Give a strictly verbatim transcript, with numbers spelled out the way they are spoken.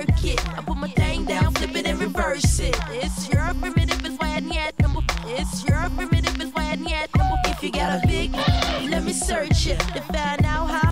it. I put my thing down, flip it and reverse it. It's your primitive, it's why I need number. It's your primitive, it's why I need number. If you got a big, let me search it to find out how.